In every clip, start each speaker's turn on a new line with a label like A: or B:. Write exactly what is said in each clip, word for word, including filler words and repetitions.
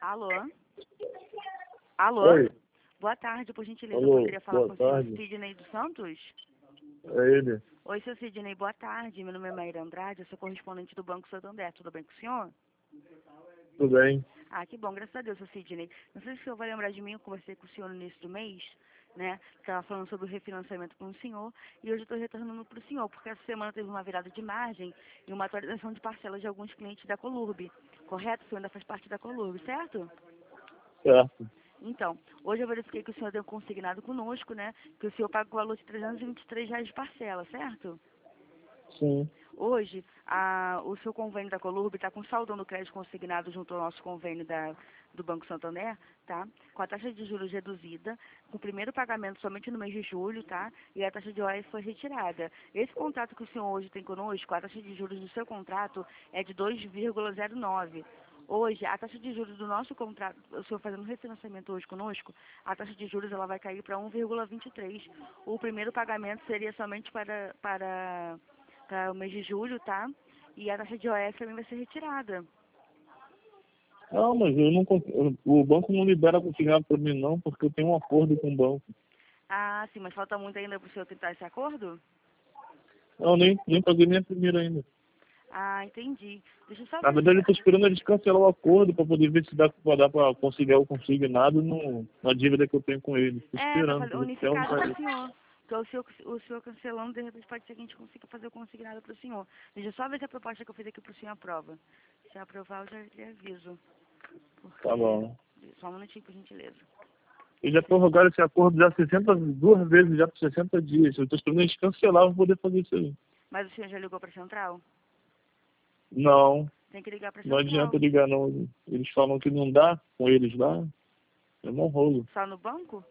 A: Alô? Alô?
B: Oi.
A: Boa tarde, por gentileza,
B: Alô,
A: eu poderia falar
B: boa
A: com o senhor
B: tarde.
A: Sidney dos Santos?
B: É ele.
A: Oi, seu Sidney, boa tarde. Meu nome é Maíra Andrade, eu sou correspondente do Banco Santander. Tudo bem com o senhor?
B: Tudo bem?
A: Ah, que bom, graças a Deus, seu Sidney. Não sei se o senhor vai lembrar de mim, eu conversei com o senhor no início do mês, né? Estava falando sobre o refinanciamento com o senhor, e hoje eu estou retornando para o senhor, porque essa semana teve uma virada de margem e uma atualização de parcelas de alguns clientes da Colurb. Correto? O senhor ainda faz parte da Colurb, certo?
B: Certo.
A: Então, hoje eu verifiquei que o senhor deu consignado conosco, né? Que o senhor paga o valor de trezentos e vinte e três reais de parcela, certo?
B: Sim.
A: Hoje, a, o seu convênio da Colurb está com saldo no crédito consignado junto ao nosso convênio da, do Banco Santander, tá? Com a taxa de juros reduzida, com o primeiro pagamento somente no mês de julho, tá? E a taxa de O F foi retirada. Esse contrato que o senhor hoje tem conosco, a taxa de juros do seu contrato é de dois vírgula zero nove. Hoje, a taxa de juros do nosso contrato, o senhor fazendo refinanciamento hoje conosco, a taxa de juros ela vai cair para um vírgula vinte e três. O primeiro pagamento seria somente para, para, para o mês de julho, tá? E a taxa de O F também vai ser retirada.
B: Não, mas eu não con- eu- o banco não libera consignado para mim não, porque eu tenho um acordo com o banco.
A: Ah, sim, mas falta muito ainda para o senhor tentar esse acordo?
B: Não, nem, nem paguei nem a primeira ainda.
A: Ah, entendi. Deixa eu só
B: Na verdade, eu
A: verificar.
B: estou esperando eles cancelar o acordo para poder ver se dá para dar para conciliar o consignado no, na dívida que eu tenho com eles. Estou
A: É, para
B: esperando,
A: fazer
B: porque até um
A: unificado para o
B: país.
A: senhor. Então, o senhor, o senhor cancelando, de repente pode ser que a gente consiga fazer o consignado para o senhor. Deixa eu só ver se a proposta que eu fiz aqui para o senhor aprova. Se aprovar, eu já lhe aviso.
B: Tá
A: Porque...
B: bom.
A: Só um minutinho, por gentileza.
B: Eles já prorrogaram esse acordo já sessenta, duas vezes já por sessenta dias. Eu estou esperando eles cancelar para poder fazer isso aí.
A: Mas o senhor já ligou para a central?
B: Não.
A: Tem que ligar para a
B: Não adianta
A: central.
B: ligar não. Eles falam que não dá com eles lá. É um rolo.
A: Só no banco?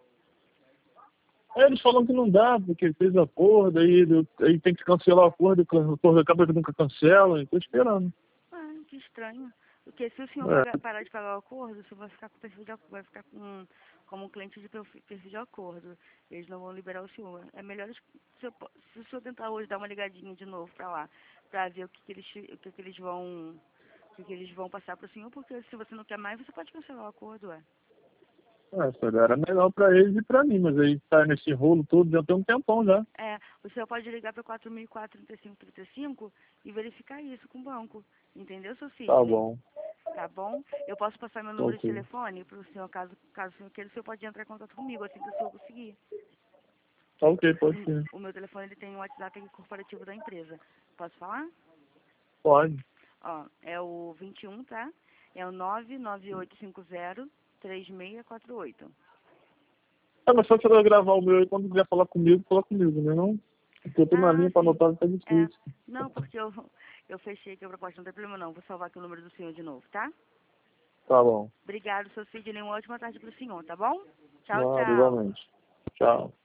B: Aí eles falam que não dá, porque fez acordo, aí, aí tem que cancelar o acordo, o acordo acaba que nunca cancela, estou esperando.
A: Ah, que estranho. Porque se o senhor
B: É.
A: pagar- parar de pagar o acordo, o senhor vai ficar com perfil de acordo, vai ficar com, como um cliente de perfil, perfil de acordo. Eles não vão liberar o senhor. É melhor es- se, eu po- se o senhor tentar hoje dar uma ligadinha de novo para lá, para ver o que, que eles o que, que eles vão o que, que eles vão passar para o senhor, porque se você não quer mais, você pode cancelar o acordo, ué.
B: É, isso era melhor para eles e para mim, mas aí tá nesse rolo todo já tem um tempão já.
A: É, o senhor pode ligar para quatro mil e quatro, trinta e cinco, trinta e cinco e verificar isso com o banco. Entendeu, seu
B: Tá
A: Sidney?
B: bom.
A: Tá bom? Eu posso passar meu número de
B: Ok.
A: telefone para o senhor, caso, caso o senhor queira, o senhor pode entrar em contato comigo assim que o senhor conseguir.
B: Tá ok, pode
A: Hum,
B: ser.
A: O meu telefone ele tem um WhatsApp aqui corporativo da empresa. Posso falar?
B: Pode.
A: Ó, é o vinte e um, tá? É o nove nove oito cinco zero três seis quatro oito.
B: Ah, mas só você vai gravar o meu aí, quando quiser falar comigo, fala comigo, né não? Porque eu tô na
A: Ah,
B: linha para
A: sim.
B: anotar, tá
A: É.
B: difícil.
A: Não, porque eu, eu fechei aqui a proposta, não tem problema não. Vou salvar aqui o número do senhor de novo, tá?
B: Tá bom.
A: Obrigado, seu Sidney. Uma ótima tarde para o senhor, tá bom? Tchau,
B: Nada,
A: tchau.
B: igualmente. Tchau.